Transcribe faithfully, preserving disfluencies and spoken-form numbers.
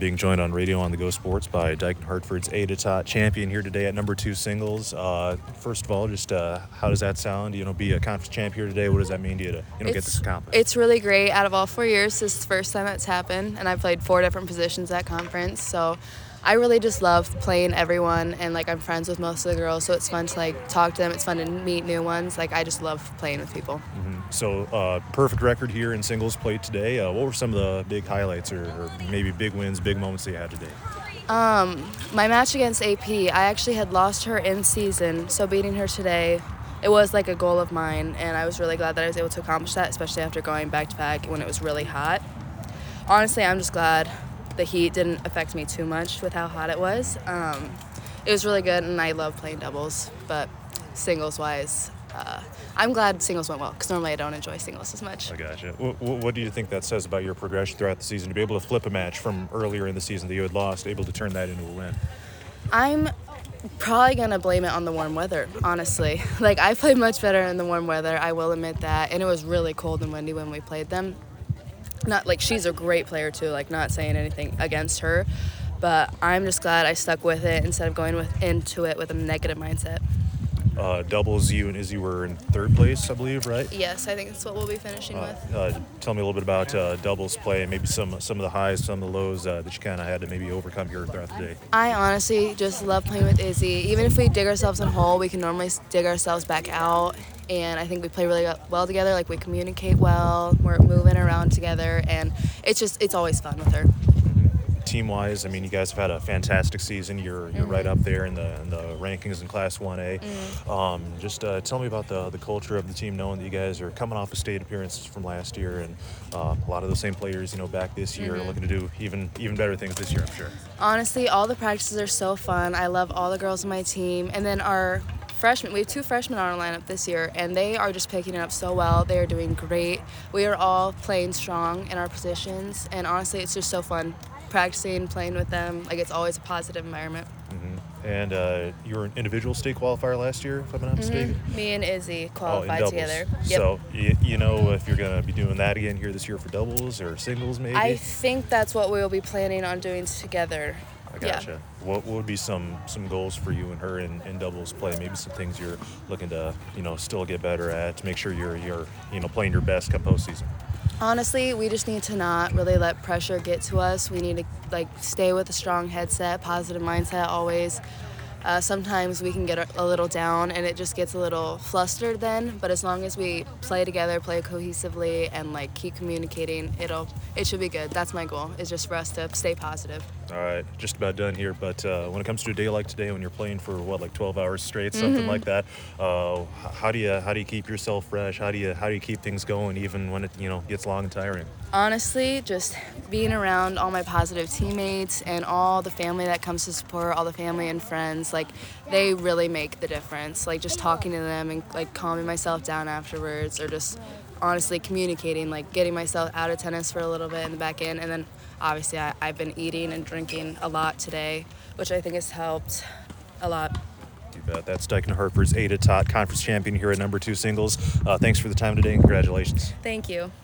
being joined on Radio on the Go Sports by Dyken Hartford's Ada Tot champion here today at number two singles. Uh, first of all, just uh, how does that sound? You know, be a conference champ here today. What does that mean to you to you know get this accomplished? It's really great. Out of all four years, this is the first time that's happened, and I played four different positions at conference. So I really just love playing everyone, and like I'm friends with most of the girls, so it's fun to like talk to them. It's fun to meet new ones. Like I just love playing with people. Mm-hmm. So uh, perfect record here in singles played today. Uh, what were some of the big highlights or, or maybe big wins, big moments that you had today? Um, my match against A P, I actually had lost her in season, so beating her today, it was like a goal of mine, and I was really glad that I was able to accomplish that, especially after going back to back when it was really hot. Honestly, I'm just glad the heat didn't affect me too much with how hot it was. Um, it was really good, and I love playing doubles, but singles-wise, uh, I'm glad singles went well, because normally I don't enjoy singles as much. I gotcha. What, what do you think that says about your progression throughout the season, to be able to flip a match from earlier in the season that you had lost, able to turn that into a win? I'm probably going to blame it on the warm weather, honestly. Like, I played much better in the warm weather, I will admit that, and it was really cold and windy when we played them. Not like she's a great player too, like not saying anything against her, but I'm just glad I stuck with it instead of going with into it with a negative mindset. Uh, doubles, you and Izzy were in third place, I believe, right? Yes, I think that's what we'll be finishing Uh, with. uh, tell me a little bit about uh, doubles play and maybe some some of the highs, some of the lows uh, that you kind of had to maybe overcome here throughout the day. I honestly just love playing with Izzy. Even if we dig ourselves in a hole, we can normally dig ourselves back out. And I think we play really well together. Like we communicate well, we're moving around together, and it's just it's always fun with her. Team-wise, I mean, you guys have had a fantastic season. You're you're mm-hmm. right up there in the in the rankings in Class one A. Mm-hmm. Um, just uh, tell me about the the culture of the team, knowing that you guys are coming off of state appearances from last year, and uh, a lot of the same players, you know, back this year, mm-hmm. are looking to do even even better things this year, I'm sure. Honestly, all the practices are so fun. I love all the girls on my team, and then our freshmen. We have two freshmen on our lineup this year, and they are just picking it up so well. They are doing great. We are all playing strong in our positions, and honestly, it's just so fun practicing, playing with them. Like, it's always a positive environment. Mm-hmm. And uh, you were an individual state qualifier last year, if I'm not mistaken? Mm-hmm. Me and Izzy qualified oh, together. Yep. So, you, you know if you're going to be doing that again here this year for doubles or singles, maybe? I think that's what we'll be planning on doing together. I gotcha. Yeah. What would be some some goals for you and her in, in doubles play? Maybe some things you're looking to, you know, still get better at to make sure you're you're you know playing your best come postseason. Honestly, we just need to not really let pressure get to us. We need to like stay with a strong headset, positive mindset always. Uh, sometimes we can get a, a little down and it just gets a little flustered then, but as long as we play together, play cohesively, and like keep communicating, it'll it should be good. That's my goal, is just for us to stay positive. All right, just about done here, but uh, when it comes to a day like today, when you're playing for what, like twelve hours straight, something mm-hmm. like that, uh, how do you how do you keep yourself fresh? How do you how do you keep things going even when it you know gets long and tiring? Honestly, just being around all my positive teammates and all the family that comes to support, all the family and friends, like they really make the difference. Like just talking to them and like calming myself down afterwards, or just honestly communicating, like getting myself out of tennis for a little bit in the back end. And then obviously I, I've been eating and drinking a lot today, which I think has helped a lot. You bet. That's Dyken Hartford's Ada Tot, conference champion here at number two singles. Uh, thanks for the time today and congratulations. Thank you.